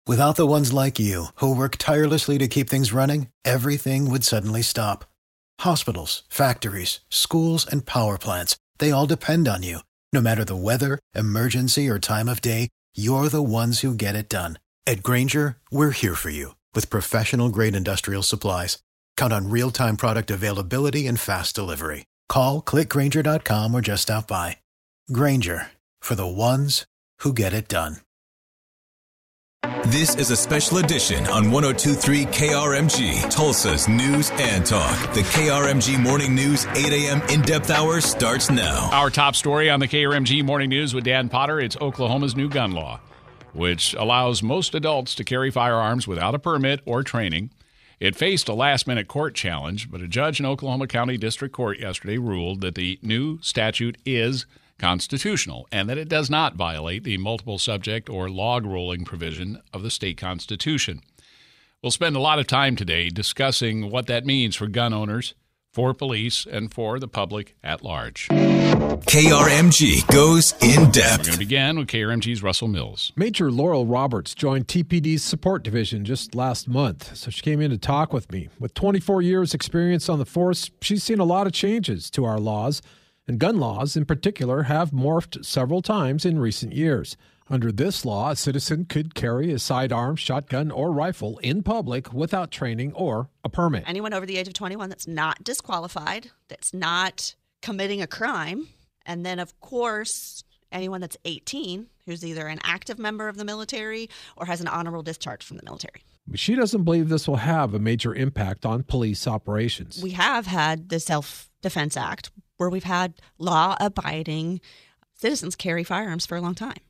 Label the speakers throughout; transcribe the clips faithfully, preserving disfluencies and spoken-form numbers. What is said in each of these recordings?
Speaker 1: Without the ones like you, who work tirelessly to keep things running, everything would suddenly stop. Hospitals, factories, schools, and power plants, they all depend on you. No matter the weather, emergency, or time of day, you're the ones who get it done. At Grainger, we're here for you with professional-grade industrial supplies. Count on real-time product availability and fast delivery. Call, click Grainger dot com, or just stop by. Grainger, for the ones who get it done.
Speaker 2: This is a special edition on one oh two point three K R M G, Tulsa's News and Talk. The K R M G Morning News eight a.m. in-depth hour starts now.
Speaker 3: Our top story on the K R M G Morning News with Dan Potter, it's Oklahoma's new gun law, which allows most adults to carry firearms without a permit or training. It faced a last-minute court challenge, but a judge in Oklahoma County District Court yesterday ruled that the new statute is constitutional and that it does not violate the multiple subject or log rolling provision of the state constitution. We'll spend a lot of time today discussing what that means for gun owners, for police, and for the public at large.
Speaker 2: K R M G goes in depth.
Speaker 3: We're going to begin with K R M G's Russell Mills.
Speaker 4: Major Laurel Roberts joined T P D's support division just last month, so she came in to talk with me. With twenty-four years experience on the force, she's seen a lot of changes to our laws, and gun laws in particular have morphed several times in recent years. Under this law, a citizen could carry a sidearm, shotgun, or rifle in public without training or a permit.
Speaker 5: Anyone over the age of twenty-one that's not disqualified, that's not committing a crime, and then, of course, anyone that's eighteen who's either an active member of the military or has an honorable discharge from the military.
Speaker 4: But she doesn't believe this will have a major impact on police operations.
Speaker 5: We have had the Self-Defense Act where we've had law-abiding citizens carry firearms for a long time.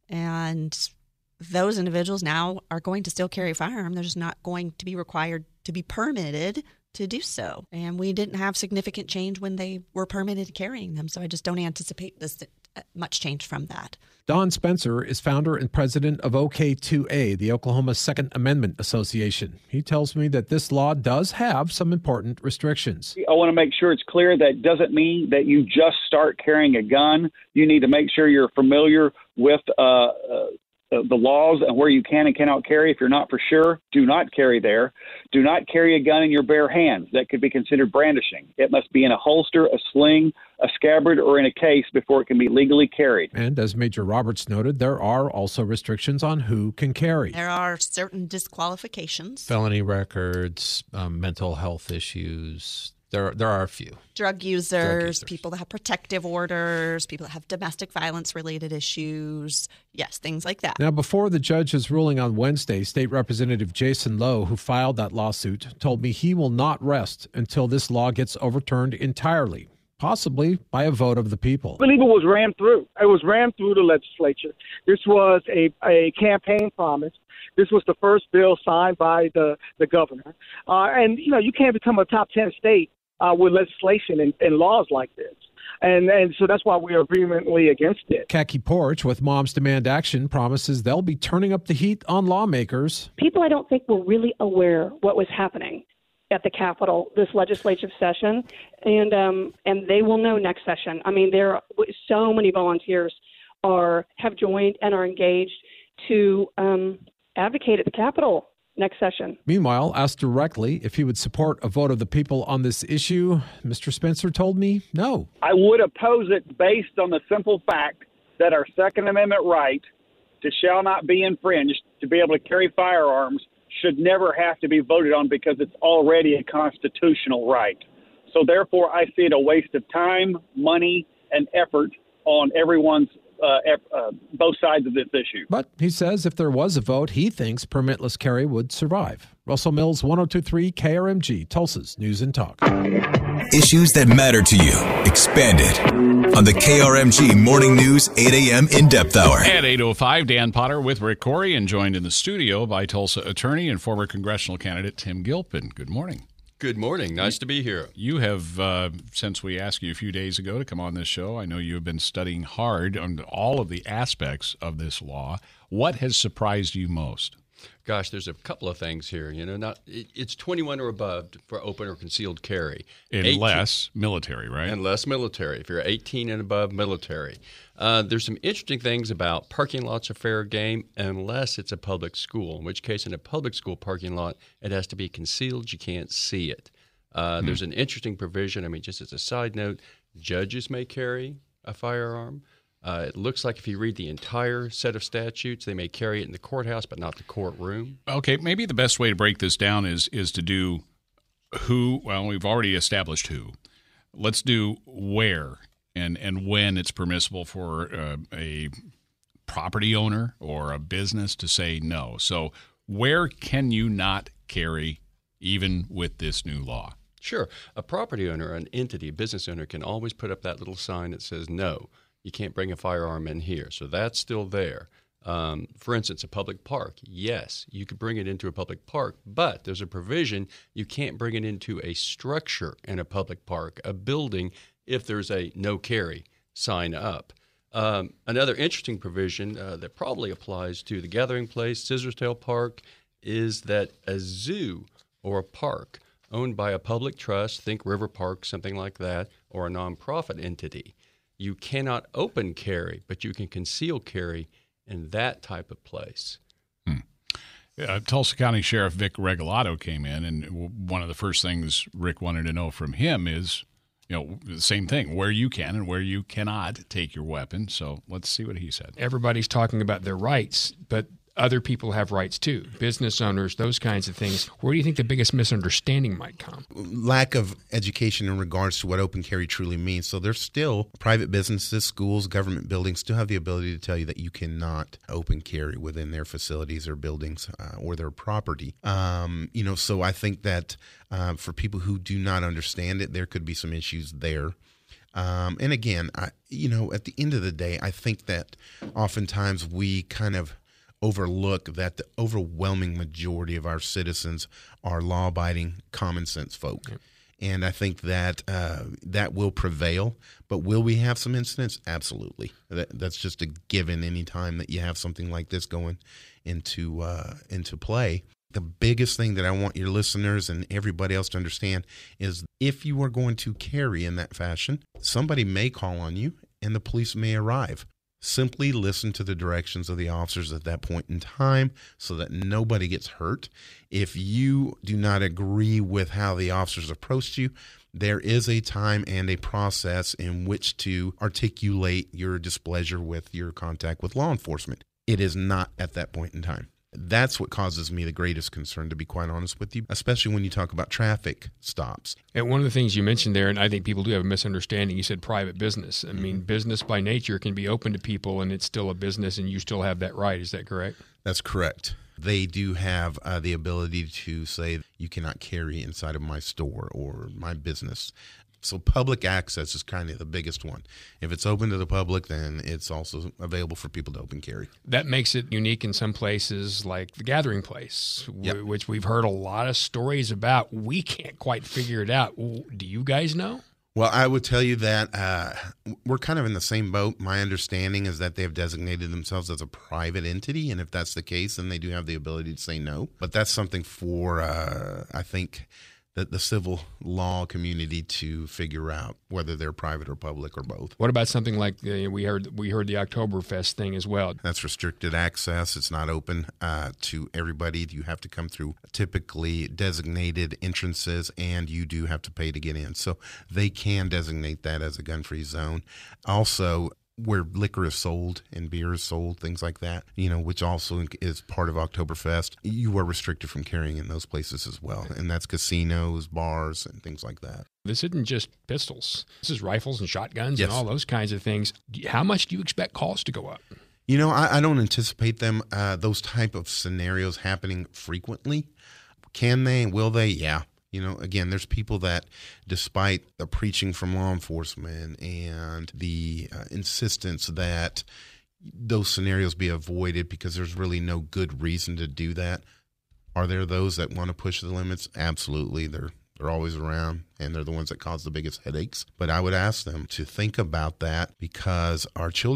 Speaker 5: And those individuals now are going to still carry a firearm. They're just not going to be required to be permitted to do so. And we didn't have significant change when they were permitted carrying them. So I just don't anticipate this much change from that.
Speaker 4: Don Spencer is founder and president of O K two A, the Oklahoma Second Amendment Association. He tells me that this law does have some important restrictions.
Speaker 6: I want to make sure it's clear that doesn't mean that you just start carrying a gun. You need to make sure you're familiar with uh, uh, the laws and where you can and cannot carry. If you're not for sure, do not carry there. Do not carry a gun in your bare hands. That could be considered brandishing. It must be in a holster, a sling, a scabbard, or in a case before it can be legally carried.
Speaker 4: And as Major Roberts noted, there are also restrictions on who can carry.
Speaker 5: There are certain disqualifications.
Speaker 7: Felony records, um, mental health issues. There, there are a few.
Speaker 5: Drug users,
Speaker 7: Drug users,
Speaker 5: people that have protective orders, people that have domestic violence-related issues. Yes, things like that.
Speaker 4: Now, before the judge's ruling on Wednesday, State Representative Jason Lowe, who filed that lawsuit, told me he will not rest until this law gets overturned entirely, possibly by a vote of the people.
Speaker 8: I believe it was rammed through. It was rammed through the legislature. This was a, a campaign promise. This was the first bill signed by the, the governor. Uh, and, you know, you can't become a top ten state Uh, with legislation and, and laws like this. And and so that's why we are vehemently against it.
Speaker 4: Khaki Porch with Moms Demand Action promises they'll be turning up the heat on lawmakers.
Speaker 9: People I don't think were really aware what was happening at the Capitol this legislative session, and um, and they will know next session. I mean, there are so many volunteers are have joined and are engaged to um, advocate at the Capitol next session.
Speaker 4: Meanwhile, asked directly if he would support a vote of the people on this issue, Mister Spencer told me no.
Speaker 6: I would oppose it based on the simple fact that our Second Amendment right to shall not be infringed to be able to carry firearms should never have to be voted on because it's already a constitutional right. So therefore, I see it a waste of time, money, and effort on everyone's Uh, uh, both sides of this issue.
Speaker 4: But he says if there was a vote, he thinks permitless carry would survive. Russell Mills, one oh two point three K R M G, Tulsa's News and Talk.
Speaker 2: Issues that matter to you, expanded on the K R M G Morning News eight a.m. in-depth hour.
Speaker 3: At eight oh five, Dan Potter with Rick Corey, and joined in the studio by Tulsa attorney and former congressional candidate Tim Gilpin. Good morning.
Speaker 10: Good morning. Nice to be here.
Speaker 3: You have, uh, since we asked you a few days ago to come on this show, I know you have been studying hard on all of the aspects of this law. What has surprised you most?
Speaker 10: Gosh, there's a couple of things here. You know, not it, it's twenty-one or above for open or concealed carry.
Speaker 3: Unless eighteen, military, right?
Speaker 10: Unless military. If you're eighteen and above, military. Uh, there's some interesting things about parking lots are fair game unless it's a public school, in which case in a public school parking lot, it has to be concealed. You can't see it. Uh, hmm. There's an interesting provision. I mean, just as a side note, judges may carry a firearm. Uh, it looks like if you read the entire set of statutes, they may carry it in the courthouse, but not the courtroom.
Speaker 3: Okay, maybe the best way to break this down is is to do who. Well, we've already established who. Let's do where and, and when it's permissible for uh, a property owner or a business to say no. So where can you not carry even with this new law?
Speaker 10: Sure. A property owner, an entity, a business owner can always put up that little sign that says no. You can't bring a firearm in here. So that's still there. Um, for instance, a public park. Yes, you could bring it into a public park, but there's a provision you can't bring it into a structure in a public park, a building, if there's a no carry sign up. Um, another interesting provision uh, that probably applies to the Gathering Place, Scissortail Park, is that a zoo or a park owned by a public trust, think River Park, something like that, or a nonprofit entity, you cannot open carry, but you can conceal carry in that type of place.
Speaker 3: Hmm. Uh, Tulsa County Sheriff Vic Regalado came in, and w- one of the first things Rick wanted to know from him is, you know, the same thing, where you can and where you cannot take your weapon. So let's see what he said.
Speaker 11: Everybody's talking about their rights, but other people have rights too, business owners, those kinds of things. Where do you think the biggest misunderstanding might come?
Speaker 12: Lack of education in regards to what open carry truly means. So there's still private businesses, schools, government buildings still have the ability to tell you that you cannot open carry within their facilities or buildings uh, or their property. Um, you know, so I think that uh, for people who do not understand it, there could be some issues there. Um, and again, I, you know, at the end of the day, I think that oftentimes we kind of overlook that the overwhelming majority of our citizens are law-abiding, common-sense folk. Yep. And I think that uh, that will prevail. But will we have some incidents? Absolutely. That, that's just a given any time that you have something like this going into uh, into play. The biggest thing that I want your listeners and everybody else to understand is if you are going to carry in that fashion, somebody may call on you and the police may arrive. Simply listen to the directions of the officers at that point in time so that nobody gets hurt. If you do not agree with how the officers approached you, there is a time and a process in which to articulate your displeasure with your contact with law enforcement. It is not at that point in time. That's what causes me the greatest concern, to be quite honest with you, especially when you talk about traffic stops.
Speaker 11: And one of the things you mentioned there, and I think people do have a misunderstanding, you said private business. I mean, business by nature can be open to people, and it's still a business, and you still have that right. Is that correct?
Speaker 12: That's correct. They do have uh, the ability to say you cannot carry inside of my store or my business. So public access is kind of the biggest one. If it's open to the public, then it's also available for people to open carry.
Speaker 11: That makes it unique in some places like the Gathering Place, yep. w- which we've heard a lot of stories about. We can't quite figure it out. Do you guys know?
Speaker 12: Well, I would tell you that uh, we're kind of in the same boat. My understanding is that they've designated themselves as a private entity, and if that's the case, then they do have the ability to say no. But that's something for, uh, I think, the, the civil law community to figure out whether they're private or public or both.
Speaker 11: What about something like uh, we heard we heard the Oktoberfest thing as well?
Speaker 12: That's restricted access. It's not open uh, to everybody. You have to come through typically designated entrances, and you do have to pay to get in. So they can designate that as a gun-free zone. Also, where liquor is sold and beer is sold, things like that, you know, which also is part of Oktoberfest, you are restricted from carrying in those places as well. And that's casinos, bars, and things like that.
Speaker 11: This isn't just pistols. This is rifles and shotguns
Speaker 12: yes.
Speaker 11: and all those kinds of things. How much do you expect calls to go up?
Speaker 12: You know, I, I don't anticipate them, uh, those type of scenarios happening frequently. Can they? Will they? Yeah. You know, again, there's people that, despite the preaching from law enforcement and the uh, insistence that those scenarios be avoided because there's really no good reason to do that, are there those that want to push the limits? Absolutely. They're they're always around, and they're the ones that cause the biggest headaches. But I would ask them to think about that because our children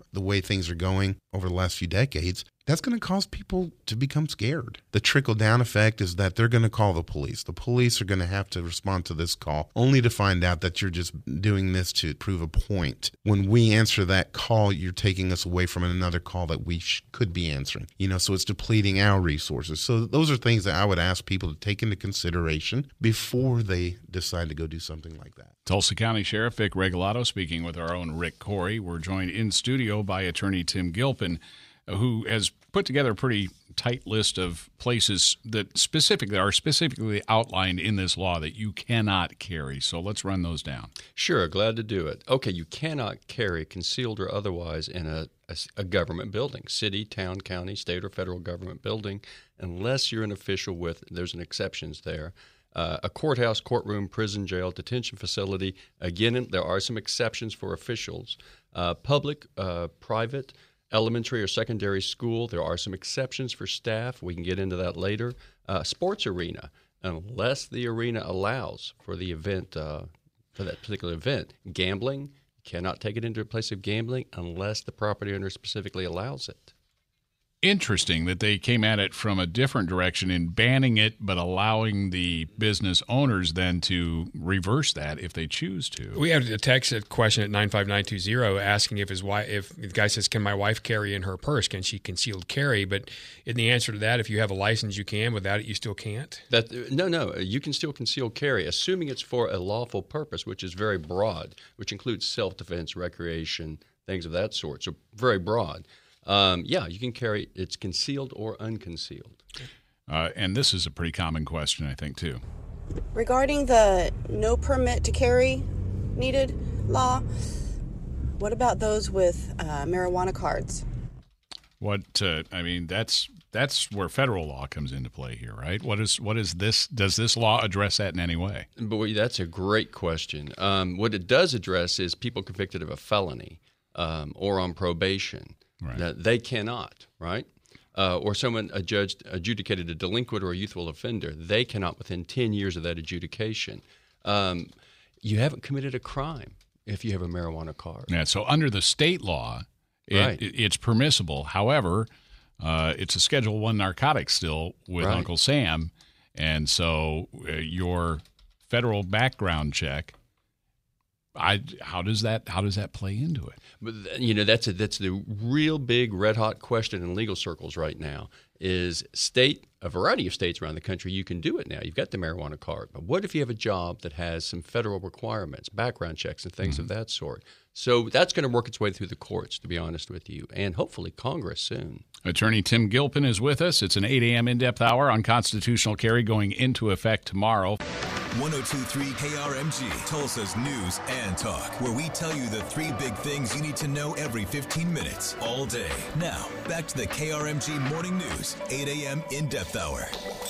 Speaker 12: the way things are going over the last few decades, that's going to cause people to become scared. The trickle-down effect is that they're going to call the police. The police are going to have to respond to this call, only to find out that you're just doing this to prove a point. When we answer that call, you're taking us away from another call that we sh- could be answering. You know, so it's depleting our resources. So those are things that I would ask people to take into consideration before they decide to go do something like that.
Speaker 3: Tulsa County Sheriff Vic Regalado speaking with our own Rick Corey. We're joined in studio by attorney Tim Gilpin, who has put together a pretty tight list of places that specifically are specifically outlined in this law that you cannot carry. So let's run those down.
Speaker 10: Sure, glad to do it. Okay, you cannot carry, concealed or otherwise, in a, a, a government building, city, town, county, state, or federal government building, unless you're an official with, there's an exceptions there, uh, a courthouse, courtroom, prison, jail, detention facility. Again, there are some exceptions for officials. Uh, public, uh, private, elementary or secondary school, there are some exceptions for staff. We can get into that later. Uh, sports arena, unless the arena allows for the event, uh, for that particular event. Gambling, you cannot take it into a place of gambling unless the property owner specifically allows it.
Speaker 3: Interesting that they came at it from a different direction in banning it, but allowing the business owners then to reverse that if they choose to.
Speaker 11: We have a text a question at nine five nine two zero asking if his wife, if the guy says, "Can my wife carry in her purse? Can she concealed carry?" But in the answer to that, if you have a license, you can. Without it, you still can't.
Speaker 10: That no, no, you can still conceal carry, assuming it's for a lawful purpose, which is very broad, which includes self-defense, recreation, things of that sort. So very broad. Um, yeah, you can carry. It's concealed or unconcealed.
Speaker 3: Uh, and this is a pretty common question, I think, too.
Speaker 13: Regarding the no permit to carry needed law, what about those with uh, marijuana cards?
Speaker 3: What uh, I mean, that's that's where federal law comes into play here, right? What is what is this? Does this law address that in any way?
Speaker 10: Boy, that's a great question. Um, what it does address is people convicted of a felony um, or on probation.
Speaker 3: Right.
Speaker 10: That they cannot, right? Uh, or someone adjudged, adjudicated a delinquent or a youthful offender, they cannot within ten years of that adjudication. Um, you haven't committed a crime if you have a marijuana card.
Speaker 3: Yeah, so under the state law, it,
Speaker 10: Right.
Speaker 3: it, it's permissible. However, uh, it's a Schedule One narcotic still with
Speaker 10: Right.
Speaker 3: Uncle Sam, and so uh, your federal background check. I, how does that how does that play into it?
Speaker 10: But you know that's a, that's the real big red hot question in legal circles right now. Is state a variety of states around the country you can do it now. You've got the marijuana card, but what if you have a job that has some federal requirements, background checks, and things
Speaker 3: Mm-hmm.
Speaker 10: of that sort? So that's going to work its way through the courts, to be honest with you, and hopefully Congress soon.
Speaker 3: Attorney Tim Gilpin is with us. It's an eight a.m. in-depth hour on constitutional carry going into effect tomorrow.
Speaker 2: one oh two point three K R M G, Tulsa's News and Talk, where we tell you the three big things you need to know every fifteen minutes, all day. Now, back to the K R M G Morning News, eight a.m. in-depth hour.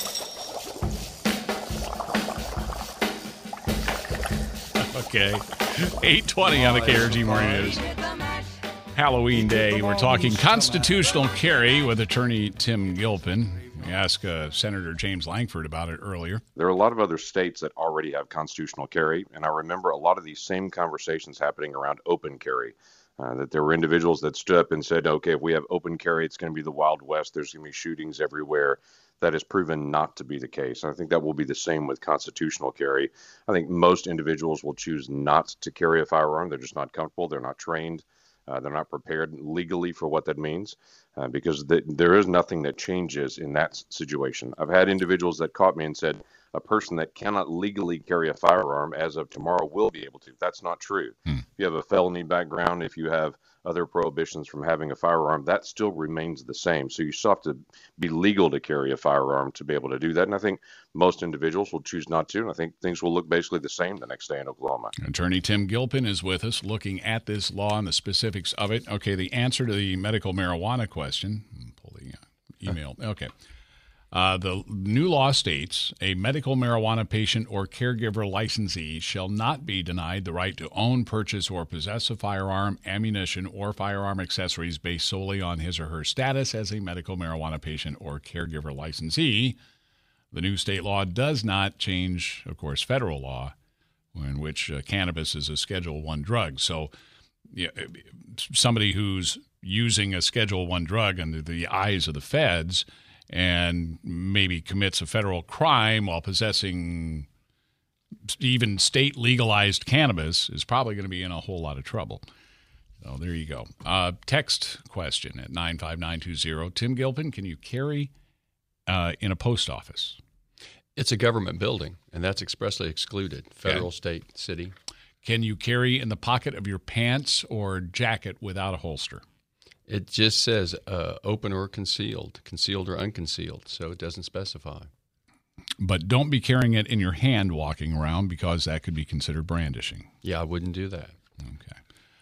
Speaker 3: Okay, eight twenty on the K R M G Morning News. Halloween Day. We're talking constitutional carry with attorney Tim Gilpin. We asked uh, Senator James Langford about it earlier.
Speaker 14: There are a lot of other states that already have constitutional carry, and I remember a lot of these same conversations happening around open carry, uh, that there were individuals that stood up and said, okay, if we have open carry, it's going to be the Wild West. There's going to be shootings everywhere. That has proven not to be the case. I think that will be the same with constitutional carry. I think most individuals will choose not to carry a firearm. They're just not comfortable. They're not trained. Uh, they're not prepared legally for what that means, uh, because th- there is nothing that changes in that situation. I've had individuals that caught me and said, a person that cannot legally carry a firearm as of tomorrow will be able to. That's not true.
Speaker 3: Hmm.
Speaker 14: If you have a felony background, if you have other prohibitions from having a firearm, that still remains the same. So you still have to be legal to carry a firearm to be able to do that. And I think most individuals will choose not to. And I think things will look basically the same the next day in Oklahoma.
Speaker 3: Attorney Tim Gilpin is with us looking at this law and the specifics of it. Okay, the answer to the medical marijuana question. Pull the uh, email. Okay. Uh, the new law states a medical marijuana patient or caregiver licensee shall not be denied the right to own, purchase, or possess a firearm, ammunition, or firearm accessories based solely on his or her status as a medical marijuana patient or caregiver licensee. The new state law does not change, of course, federal law, in which uh, cannabis is a Schedule One drug. So yeah, somebody who's using a Schedule One drug under the eyes of the feds and maybe commits a federal crime while possessing even state legalized cannabis is probably going to be in a whole lot of trouble. So there you go. Uh, text question at nine five nine two zero. Tim Gilpin, can you carry uh, in a post office?
Speaker 10: It's a government building, and that's expressly excluded. Federal,
Speaker 3: Okay.
Speaker 10: state, city.
Speaker 3: Can you carry in the pocket of your pants or jacket without a holster?
Speaker 10: It just says uh, open or concealed, concealed or unconcealed, so it doesn't specify.
Speaker 3: But don't be carrying it in your hand walking around because that could be considered brandishing.
Speaker 10: Yeah, I wouldn't do that.
Speaker 3: Okay.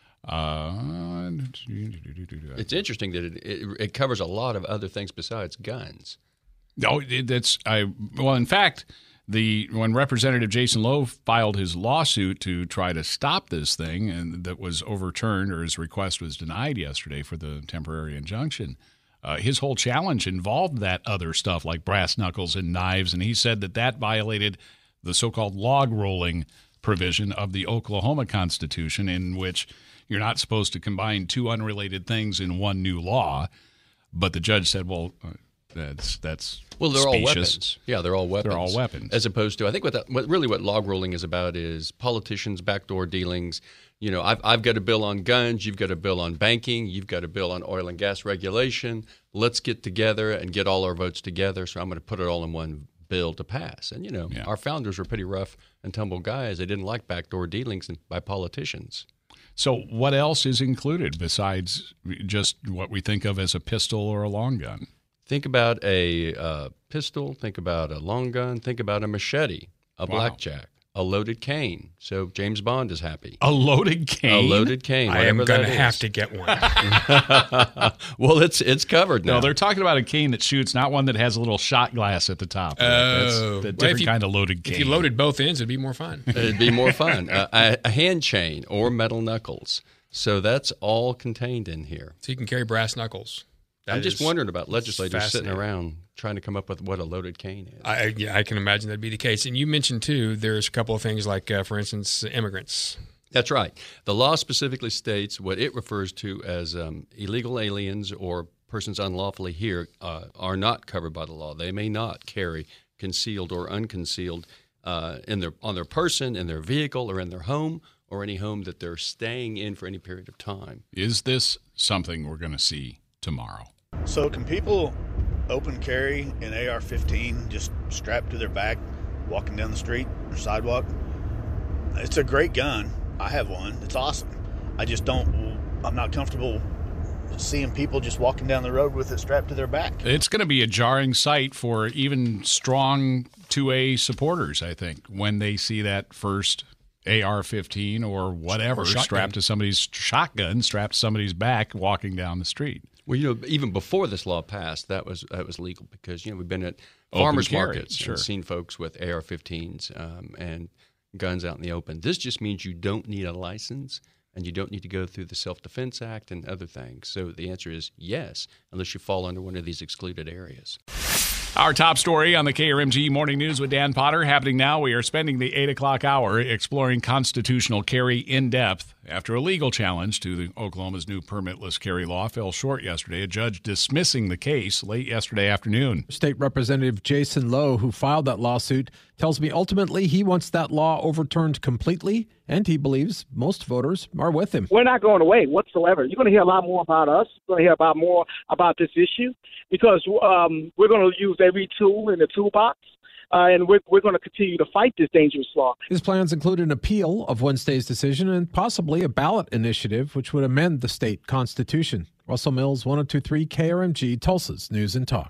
Speaker 3: Uh,
Speaker 10: It's interesting that it, it, it covers a lot of other things besides guns.
Speaker 3: No, it, that's I. Well, in fact, the when Representative Jason Lowe filed his lawsuit to try to stop this thing, and that was overturned, or his request was denied yesterday for the temporary injunction. Uh, his whole challenge involved that other stuff like brass knuckles and knives, and he said that that violated the so-called log rolling provision of the Oklahoma Constitution, in which you're not supposed to combine two unrelated things in one new law. But the judge said, well, uh, that's that's
Speaker 10: Well, they're
Speaker 3: specious.
Speaker 10: all weapons. Yeah, they're all weapons.
Speaker 3: They're all weapons.
Speaker 10: As opposed to, I think what, that, what really what log rolling is about is politicians' backdoor dealings. You know, I've, I've got a bill on guns. You've got a bill on banking. You've got a bill on oil and gas regulation. Let's get together and get all our votes together. So I'm going to put it all in one bill to pass. And, you know,
Speaker 3: Yeah.
Speaker 10: our founders were pretty rough and tumble guys. They didn't like backdoor dealings by politicians.
Speaker 3: So what else is included besides just what we think of as a pistol or a long gun?
Speaker 10: Think about a uh, pistol. Think about a long gun. Think about a machete, a
Speaker 3: Wow.
Speaker 10: blackjack, a loaded cane. So James Bond is happy.
Speaker 3: A loaded cane?
Speaker 10: A loaded cane.
Speaker 11: I am
Speaker 10: going to
Speaker 11: have to get one.
Speaker 10: Well, it's it's covered now.
Speaker 3: No, they're talking about a cane that shoots, not one that has a little shot glass at the top. Right? That's
Speaker 11: Oh.
Speaker 3: the
Speaker 11: Well,
Speaker 3: different
Speaker 11: if you-
Speaker 3: kind of loaded cane.
Speaker 11: If you loaded both ends, it'd be more fun.
Speaker 10: It'd be more fun. Uh, a, a hand chain or metal knuckles. So that's all contained in here.
Speaker 11: So you can carry brass knuckles. That
Speaker 10: I'm just
Speaker 11: is
Speaker 10: wondering about legislators sitting
Speaker 11: fascinating.
Speaker 10: around trying to come up with what a loaded cane is.
Speaker 11: I, yeah, I can imagine that'd be the case. And you mentioned, too, there's a couple of things like, uh, for instance, immigrants.
Speaker 10: That's right. The law specifically states what it refers to as um, illegal aliens or persons unlawfully here uh, are not covered by the law. They may not carry concealed or unconcealed uh, in their on their person, in their vehicle, or in their home, or any home that they're staying in for any period of time.
Speaker 3: Is this something we're going to see tomorrow?
Speaker 15: So can people open carry an A R fifteen just strapped to their back, walking down the street or sidewalk? It's a great gun. I have one. It's awesome. I just don't, I'm not comfortable seeing people just walking down the road with it strapped to their back.
Speaker 3: It's going to be a jarring sight for even strong two A supporters, I think, when they see that first A R fifteen or whatever
Speaker 11: Or shotgun.
Speaker 3: strapped to somebody's shotgun, strapped to somebody's back walking down the street.
Speaker 10: Well, you know, even before this law passed, that was that was legal because you know we've been at
Speaker 3: Open
Speaker 10: farmers
Speaker 3: carry,
Speaker 10: markets
Speaker 3: sure.
Speaker 10: and seen folks with A R fifteens um, and guns out in the open. This just means you don't need a license and you don't need to go through the Self-Defense Act and other things. So the answer is yes, unless you fall under one of these excluded areas.
Speaker 3: Our top story on the K R M G Morning News with Dan Potter happening now. We are spending the eight o'clock hour exploring constitutional carry in depth. After a legal challenge to the Oklahoma's new permitless carry law fell short yesterday, a judge dismissing the case late yesterday afternoon.
Speaker 4: State Representative Jason Lowe, who filed that lawsuit, tells me ultimately he wants that law overturned completely, and he believes most voters are with him.
Speaker 8: We're not going away whatsoever. You're going to hear a lot more about us. You're going to hear about more about this issue because um, we're going to use every tool in the toolbox, uh, and we're, we're going to continue to fight this dangerous law.
Speaker 4: His plans include an appeal of Wednesday's decision and possibly a ballot initiative which would amend the state constitution. Russell Mills, one oh two point three K R M G, Tulsa's News and Talk.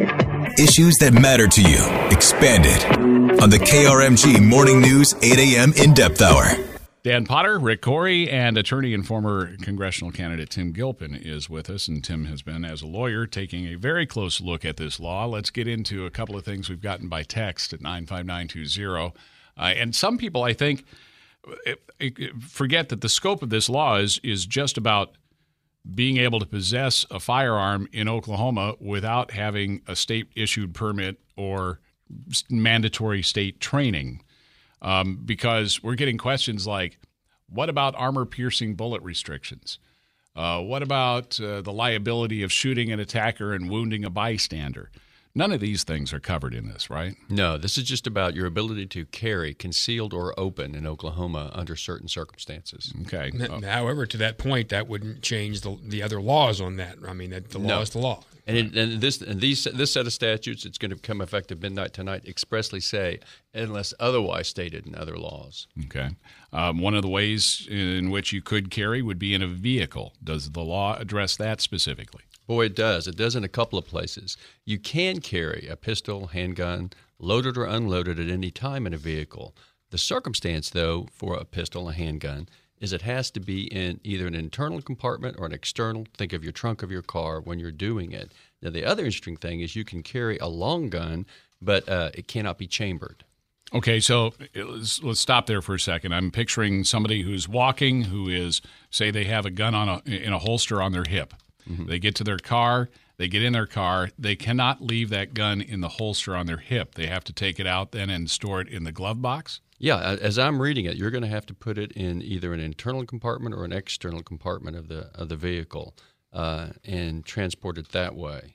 Speaker 2: Issues that matter to you, expanded on the K R M G Morning News eight a.m. In-Depth Hour.
Speaker 3: Dan Potter, Rick Corey, and attorney and former congressional candidate Tim Gilpin is with us, and Tim has been, as a lawyer, taking a very close look at this law. Let's get into a couple of things we've gotten by text at nine five nine two zero. Uh, and some people, I think, forget that the scope of this law is is just about being able to possess a firearm in Oklahoma without having a state-issued permit or mandatory state training. Um, because we're getting questions like, what about armor-piercing bullet restrictions? Uh, what about uh, the liability of shooting an attacker and wounding a bystander? None of these things are covered in this, right?
Speaker 10: No, this is just about your ability to carry concealed or open in Oklahoma under certain circumstances.
Speaker 3: Okay.
Speaker 11: N- However, to that point, that wouldn't change the the other laws on that. I mean, that the law
Speaker 10: No.
Speaker 11: is the law.
Speaker 10: And, it, and this and these this set of statutes, it's going to become effective midnight tonight, expressly say, unless otherwise stated in other laws.
Speaker 3: Okay. Um, one of the ways in which you could carry would be in a vehicle. Does the law address that specifically?
Speaker 10: Boy, it does. It does in a couple of places. You can carry a pistol, handgun, loaded or unloaded at any time in a vehicle. The circumstance, though, for a pistol, a handgun, is it has to be in either an internal compartment or an external. Think of your trunk of your car when you're doing it. Now, the other interesting thing is you can carry a long gun, but uh, it cannot be chambered.
Speaker 3: Okay, so let's, let's stop there for a second. I'm picturing somebody who's walking, who is, say, they have a gun on a, in a holster on their hip. Mm-hmm. They get to their car. They get in their car. They cannot leave that gun in the holster on their hip. They have to take it out then and store it in the glove box?
Speaker 10: Yeah, as I'm reading it, you're going to have to put it in either an internal compartment or an external compartment of the of the vehicle uh, and transport it that way.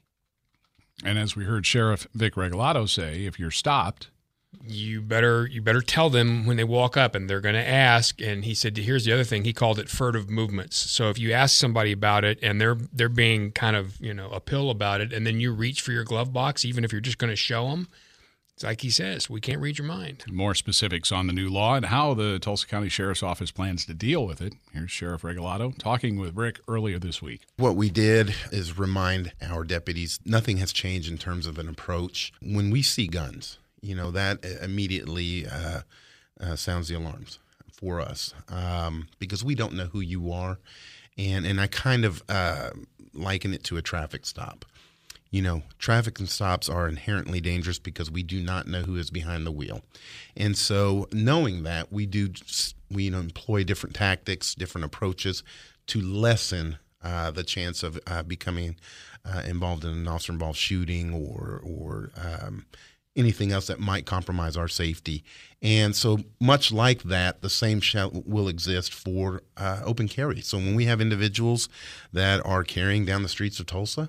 Speaker 3: And as we heard Sheriff Vic Regalado say, if you're stopped,
Speaker 11: you better you better tell them when they walk up, and they're going to ask. And he said, here's the other thing. He called it furtive movements. So if you ask somebody about it, and they're they're being kind of you know a pill about it, and then you reach for your glove box, even if you're just going to show them. It's like he says, we can't read your mind.
Speaker 3: More specifics on the new law and how the Tulsa County Sheriff's Office plans to deal with it. Here's Sheriff Regalado talking with Rick earlier this week.
Speaker 12: What we did is remind our deputies nothing has changed in terms of an approach. When we see guns, you know, that immediately uh, uh, sounds the alarms for us um, because we don't know who you are. And, and I kind of uh, liken it to a traffic stop. You know, traffic stops are inherently dangerous because we do not know who is behind the wheel. And so knowing that, we do we you know, employ different tactics, different approaches to lessen uh, the chance of uh, becoming uh, involved in an officer-involved shooting or, or um, anything else that might compromise our safety. And so much like that, the same shall, will exist for uh, open carry. So when we have individuals that are carrying down the streets of Tulsa,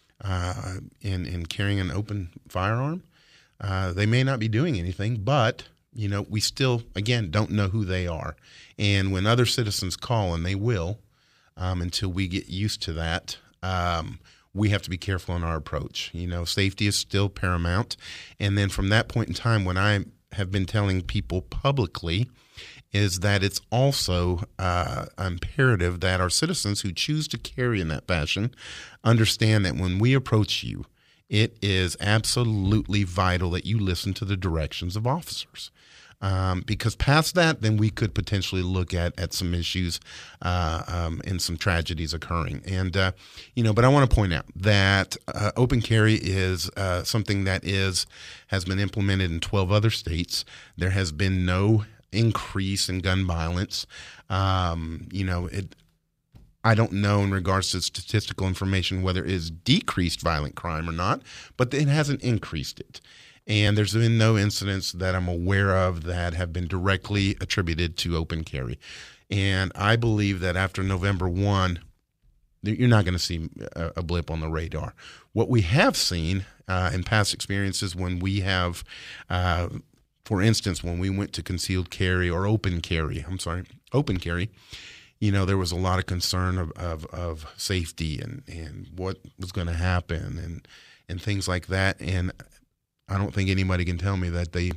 Speaker 12: Uh, in, in carrying an open firearm, uh, they may not be doing anything, but, you know, we still, again, don't know who they are. And when other citizens call, and they will, um, until we get used to that, um, we have to be careful in our approach. You know, safety is still paramount. And then from that point in time, when I have been telling people publicly, is that it's also uh, imperative that our citizens who choose to carry in that fashion understand that when we approach you, it is absolutely vital that you listen to the directions of officers. Um, because past that, then we could potentially look at, at some issues uh, um, and some tragedies occurring. And, uh, you know, but I want to point out that uh, open carry is uh, something that is has been implemented in twelve other states. There has been no increase in gun violence. Um, you know, it, I don't know in regards to statistical information whether it is decreased violent crime or not, but it hasn't increased it. And there's been no incidents that I'm aware of that have been directly attributed to open carry. And I believe that after November first, you're not going to see a, a blip on the radar. What we have seen uh, in past experiences when we have uh, For instance, when we went to concealed carry or open carry, I'm sorry, open carry, you know, there was a lot of concern of, of, of safety and, and what was going to happen and, and things like that. And I don't think anybody can tell me that they,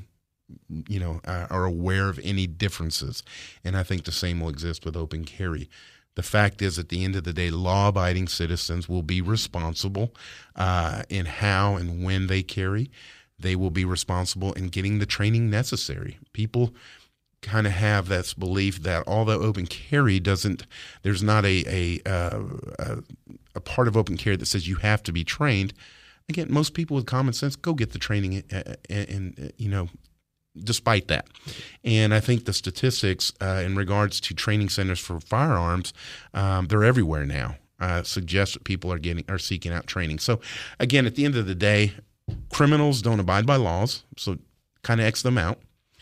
Speaker 12: you know, are aware of any differences. And I think the same will exist with open carry. The fact is, at the end of the day, law-abiding citizens will be responsible uh, in how and when they carry. They will be responsible in getting the training necessary. People kind of have this belief that although open carry doesn't, there's not a a, uh, a a part of open carry that says you have to be trained. Again, most people with common sense go get the training, and, and you know, despite that. And I think the statistics uh, in regards to training centers for firearms, um, they're everywhere now. Uh, suggest that people are getting are seeking out training. So, again, at the end of the day, criminals don't abide by laws, so kind of X them out.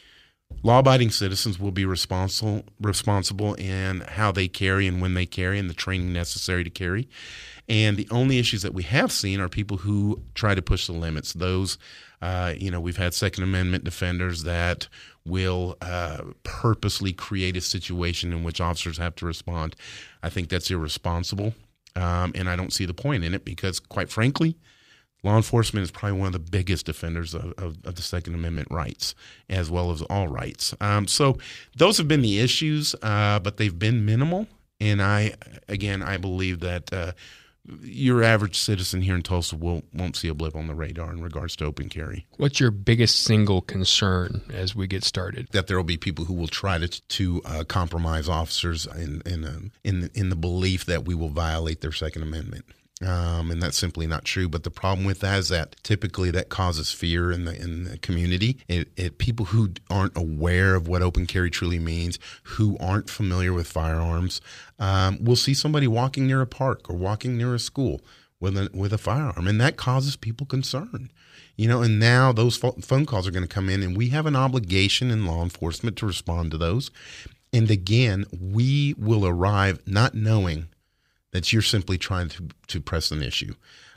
Speaker 12: Law-abiding citizens will be responsible responsible in how they carry and when they carry and the training necessary to carry. And the only issues that we have seen are people who try to push the limits. Those, uh, you know, we've had Second Amendment defenders that will uh, purposely create a situation in which officers have to respond. I think that's irresponsible, um, and I don't see the point in it because, quite frankly, law enforcement is probably one of the biggest defenders of, of, of the Second Amendment rights, as well as all rights. Um, so those have been the issues, uh, but they've been minimal. And I, again, I believe that uh, your average citizen here in Tulsa will, won't see a blip on the radar in regards to open carry.
Speaker 11: What's your biggest single concern as we get started?
Speaker 12: That there will be people who will try to to uh, compromise officers in in, um, in in the belief that we will violate their Second Amendment. Um, and that's simply not true. But the problem with that is that typically that causes fear in the in the community. It, it people who aren't aware of what open carry truly means, who aren't familiar with firearms, um, will see somebody walking near a park or walking near a school with a with a firearm, and that causes people concern. You know, and now those phone calls are going to come in, and we have an obligation in law enforcement to respond to those. And again, we will arrive not knowing that you're simply trying to, to press an issue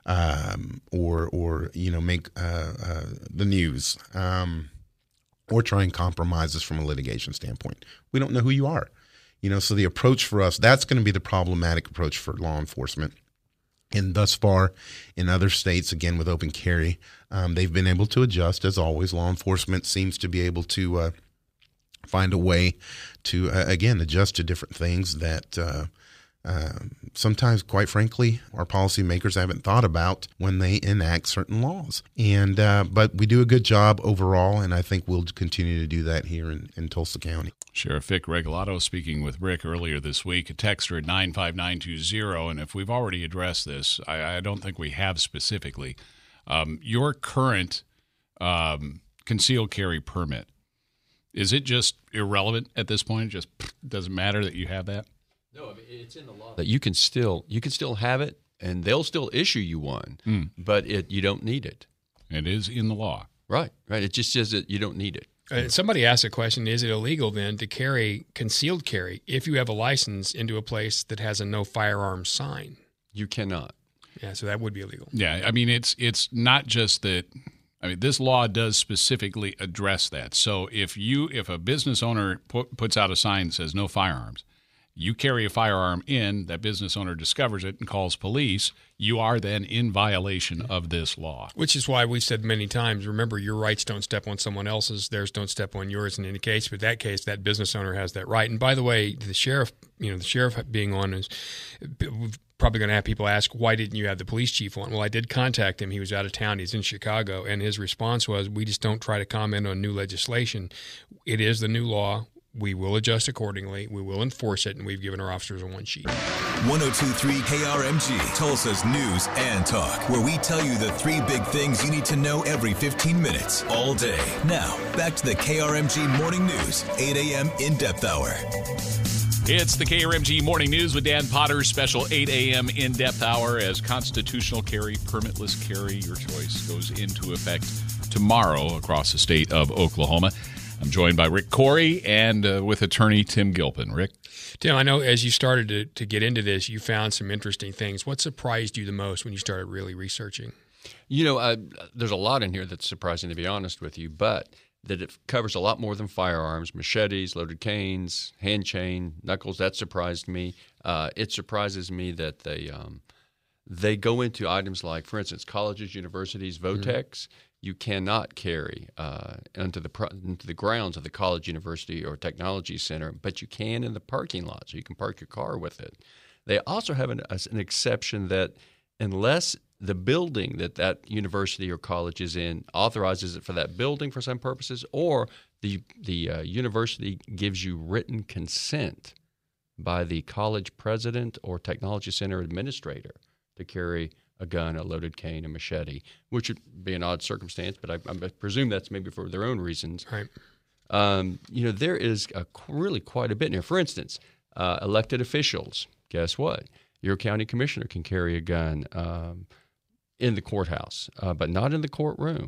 Speaker 12: um, or, or you know, make uh, uh, the news um, or try and compromise us from a litigation standpoint. We don't know who you are. You know, so the approach for us, that's going to be the problematic approach for law enforcement. And thus far, in other states, again, with open carry, um, they've been able to adjust. As always, law enforcement seems to be able to uh, find a way to, uh, again, adjust to different things that uh, Uh, sometimes, quite frankly, our policymakers haven't thought about when they enact certain laws. And uh, but we do a good job overall, and I think we'll continue to do that here in, in Tulsa County.
Speaker 3: Sheriff Vic Regalado speaking with Rick earlier this week. A texter at nine five nine two zero, and if we've already addressed this, I, I don't think we have specifically. Um, your current um, concealed carry permit, is it just irrelevant at this point? It just doesn't matter that you have that?
Speaker 10: No, I mean, it's in the law that you can still you can still have it, and they'll still issue you one,
Speaker 3: mm.
Speaker 10: but it you don't need it.
Speaker 3: It is in the law,
Speaker 10: right? Right. It just says that you don't need it.
Speaker 11: Uh, somebody asked a question: is it illegal then to carry concealed carry if you have a license into a place that has a no firearms sign?
Speaker 10: You cannot.
Speaker 11: Yeah, so that would be illegal.
Speaker 3: Yeah, I mean it's it's not just that. I mean, this law does specifically address that. So if you if a business owner put, puts out a sign that says no firearms, you carry a firearm in, that business owner discovers it and calls police, you are then in violation of this law.
Speaker 11: Which is why we've said many times, remember, your rights don't step on someone else's, theirs don't step on yours in any case. But that case, that business owner has that right. And by the way, the sheriff, you know, the sheriff being on is probably going to have people ask, why didn't you have the police chief on? Well, I did contact him. He was out of town. He's in Chicago. And his response was, we just don't try to comment on new legislation. It is the new law. We will adjust accordingly. We will enforce it, and we've given our officers a one sheet.
Speaker 2: one oh two point three K R M G, Tulsa's News and Talk, where we tell you the three big things you need to know every fifteen minutes, all day. Now, back to the K R M G Morning News, eight a.m. In-Depth Hour.
Speaker 3: It's the K R M G Morning News with Dan Potter's special eight a.m. In-Depth Hour as constitutional carry, permitless carry, your choice, goes into effect tomorrow across the state of Oklahoma. I'm joined by Rick Corey and uh, with attorney Tim Gilpin. Rick?
Speaker 11: Tim, I know as you started to, to get into this, you found some interesting things. What surprised you the most when you started really researching?
Speaker 10: You know, uh, there's a lot in here that's surprising, to be honest with you, but that it covers a lot more than firearms, machetes, loaded canes, hand chain, knuckles. That surprised me. Uh, it surprises me that they um, they go into items like, for instance, colleges, universities, Votex. Mm-hmm. You cannot carry uh, into the into the grounds of the college, university, or technology center, but you can in the parking lot, so you can park your car with it. They also have an, an exception that unless the building that that university or college is in authorizes it for that building for some purposes, or the the uh, university gives you written consent by the college president or technology center administrator to carry a gun, a loaded cane, a machete, which would be an odd circumstance, but I, I presume that's maybe for their own reasons.
Speaker 11: Right.
Speaker 10: Um, you know, there is a, really quite a bit in here. For instance, uh, elected officials, guess what? Your county commissioner can carry a gun um, in the courthouse, uh, but not in the courtroom.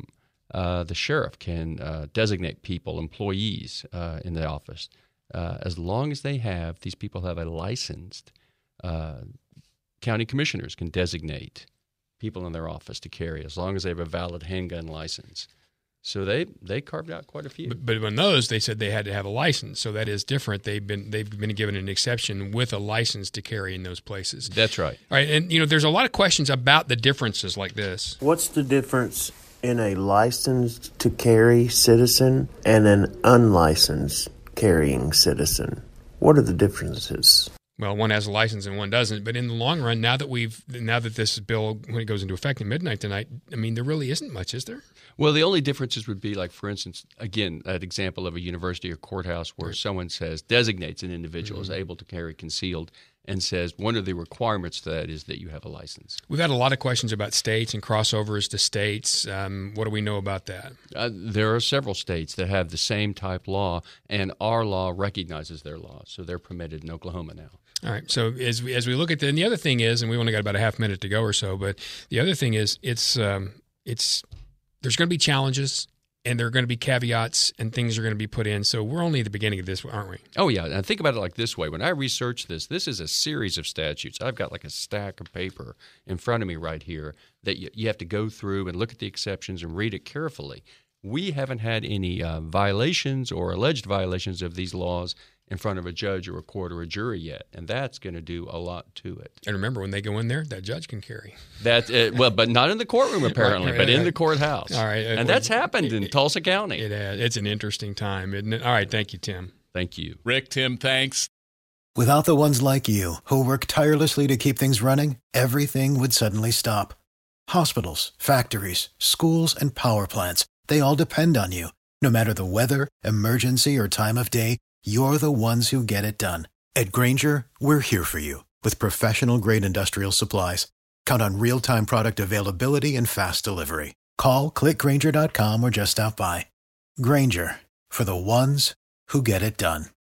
Speaker 10: Uh, the sheriff can uh, designate people, employees uh, in the office. Uh, as long as they have, these people have a licensed, uh, county commissioners can designate people in their office to carry as long as they have a valid handgun license. So they, they carved out quite a few.
Speaker 11: But, but on those, they said they had to have a license, so that is different. They've been they've been given an exception with a license to carry in those places.
Speaker 10: That's right.
Speaker 11: All right, and you know, there's a lot of questions about the differences like this.
Speaker 16: What's the difference in a licensed to carry citizen and an unlicensed carrying citizen? What are the differences?
Speaker 11: Well, one has a license and one doesn't. But in the long run, now that we've now that this bill, when it goes into effect at midnight tonight, I mean, there really isn't much, is there?
Speaker 10: Well, the only differences would be, like, for instance, again, that example of a university or courthouse where right. someone says, designates an individual mm-hmm. as able to carry concealed and says one of the requirements to that is that you have a license.
Speaker 11: We've had a lot of questions about states and crossovers to states. Um, what do we know about that?
Speaker 10: Uh, there are several states that have the same type law, and our law recognizes their law, so they're permitted in Oklahoma now.
Speaker 11: All right. So as we, as we look at the, and the other thing is, and we only got about a half minute to go or so, but the other thing is, it's um, it's there's going to be challenges, and there are going to be caveats, and things are going to be put in. So we're only at the beginning of this, aren't we?
Speaker 10: Oh yeah. And think about it like this way: when I researched this, this is a series of statutes. I've got like a stack of paper in front of me right here that you, you have to go through and look at the exceptions and read it carefully. We haven't had any uh, violations or alleged violations of these laws in front of a judge or a court or a jury yet, and that's going to do a lot to it.
Speaker 11: And remember, when they go in there, that judge can carry.
Speaker 10: That uh, well, but not in the courtroom apparently, right, right, but in right. the courthouse.
Speaker 11: All right,
Speaker 10: and that's happened in Tulsa County.
Speaker 11: It has. It's an interesting time, isn't it? All right, thank you, Tim.
Speaker 10: Thank you,
Speaker 3: Rick. Tim, thanks.
Speaker 1: Without the ones like you who work tirelessly to keep things running, everything would suddenly stop. Hospitals, factories, schools, and power plants—they all depend on you. No matter the weather, emergency, or time of day, you're the ones who get it done. At Grainger, we're here for you with professional-grade industrial supplies. Count on real-time product availability and fast delivery. Call, click Grainger dot com, or just stop by. Grainger, for the ones who get it done.